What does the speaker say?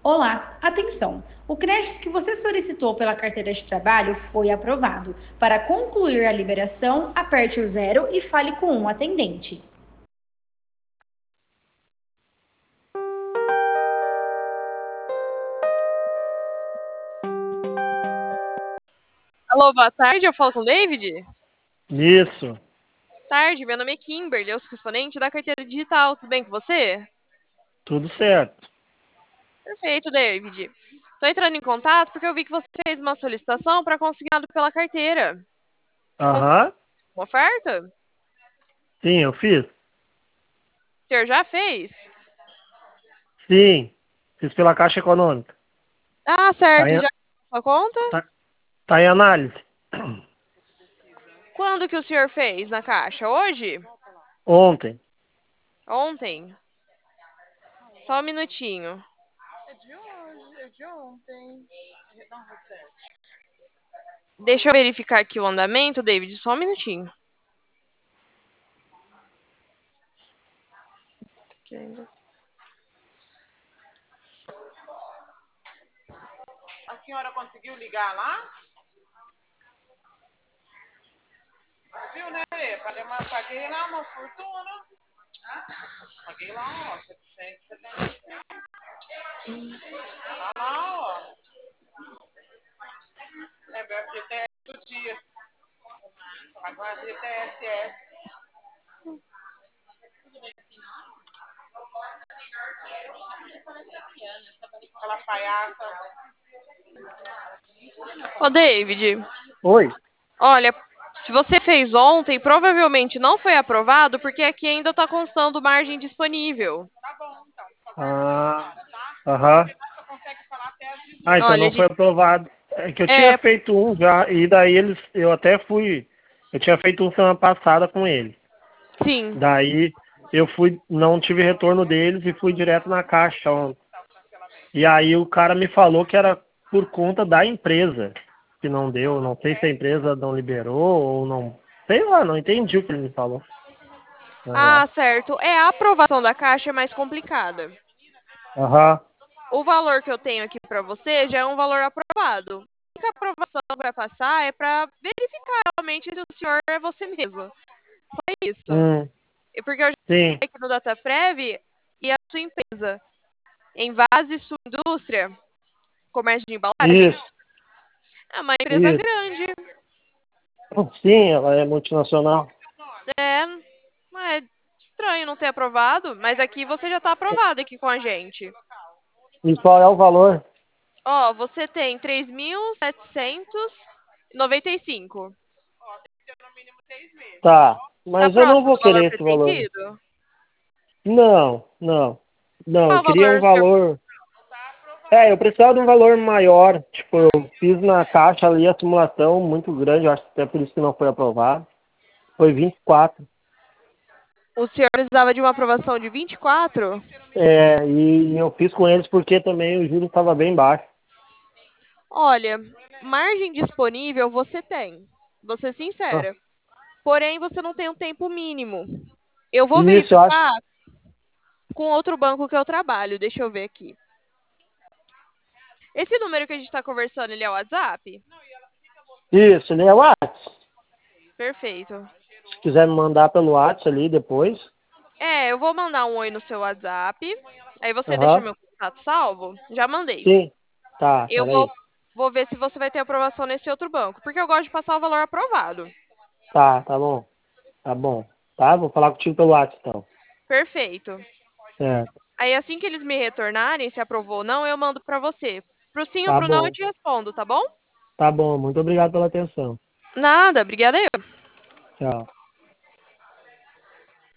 Olá, atenção! O crédito que você solicitou pela carteira de trabalho foi aprovado. Para concluir a liberação, aperte o zero e fale com um atendente. Alô, boa tarde, eu falo com o David? Isso, Tarde, meu nome é Kimberly, eu sou correspondente da carteira digital, tudo bem com você? tudo certo. Perfeito, David. Estou entrando em contato porque eu vi que você fez uma solicitação para consignado pela carteira. Conseguiu Aham, uma oferta? sim, eu fiz. O senhor já fez? Sim, fiz pela Caixa Econômica. Ah, Tá certo, em, e já sua conta? tá, tá em análise. Quando que o senhor fez na caixa? Hoje? Ontem. Ontem? Só um minutinho. É de ontem. Deixa eu verificar aqui o andamento, David, só um minutinho. A senhora conseguiu ligar lá? Viu, né? Paguei lá uma fortuna. Paguei lá, ó, 775. Tá lá, ó. É FGTS do dia. Agora FGTS. Aquela palhaça. Ô, David, Oi. olha, se você fez ontem, provavelmente não foi aprovado, porque aqui ainda está constando margem disponível. Tá bom, então. Só vai Ah, agora, tá? aham. Você consegue falar até às Ah, 18. então Olha, não foi aprovado. É que eu tinha feito um já, e daí eu até fui, eu tinha feito um semana passada com ele. sim. Daí eu fui, não tive retorno deles e fui direto na Caixa ontem. E aí o cara me falou que era por conta da empresa que não deu. Não sei se a empresa não liberou ou não. Sei lá, não entendi o que ele me falou. Na Ah, real. certo. É, a aprovação da Caixa é mais complicada. Aham. O valor que eu tenho aqui para você já é um valor aprovado. A única aprovação para passar é para verificar realmente se o senhor é você mesmo. Só isso. Porque eu já Sim. vi aqui no DataPrev e a sua empresa, Envase Sua Indústria, comércio de embalagem, Isso. é uma empresa Isso. grande. Sim, ela é multinacional. É, não é estranho não ter aprovado, mas aqui você já está aprovado aqui com a gente. E qual é o valor? Ó, você tem 3.795. No mínimo 6 meses. Tá. Tá Mas eu não próximo vou do valor querer esse valor. pretendido? Não, não. Não, Qual eu o queria valor, um senhor? valor. Eu precisava de um valor maior. Tipo, eu fiz na caixa ali a simulação muito grande, eu acho que até por isso que não foi aprovado. Foi 24. O senhor precisava de uma aprovação de 24? E eu fiz com eles porque também o juro estava bem baixo. Olha, margem disponível você tem. Vou ser Ah, sincera. Porém, você não tem um tempo mínimo. Eu vou isso, eu acho. verificar com outro banco que eu trabalho. Deixa eu ver aqui. Esse número que a gente está conversando, ele é o WhatsApp? Isso, ele é o WhatsApp. Perfeito. Se quiser me mandar pelo WhatsApp ali depois. É, eu vou mandar um oi no seu WhatsApp. Aí você deixa Aham. meu contato salvo? Já mandei. Sim. Tá, Eu peraí. vou ver se você vai ter aprovação nesse outro banco. Porque eu gosto de passar o valor aprovado. Tá bom. Tá bom. Tá? Vou falar contigo pelo WhatsApp então. Perfeito. Certo. Aí assim que eles me retornarem, se aprovou ou não, eu mando pra você. Pro sim ou Tá pro não, eu bom. te respondo, tá bom? Tá bom. Muito obrigado pela atenção. Nada, obrigada eu. Tchau.